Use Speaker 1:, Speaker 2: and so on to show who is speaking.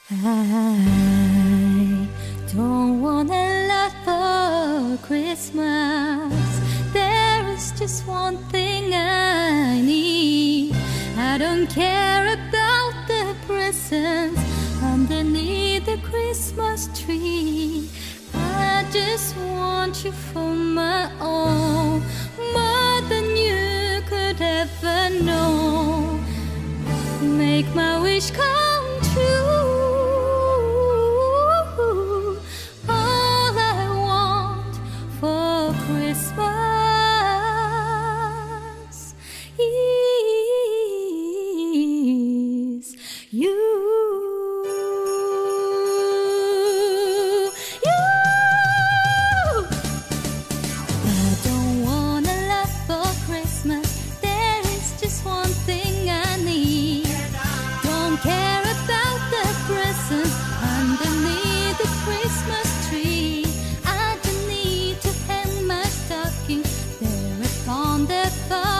Speaker 1: I don't want a lot for Christmas. There is just one thing I need. I don't care about the presents underneath the Christmas tree. I just want you for my own, more than you could ever know. Make my wish come true. All I want for Christmas is you. I don't want a lot for Christmas. There is just one thing I need. Don't care about the presents underneath the Christmas tree. I just need to hang my stocking there upon the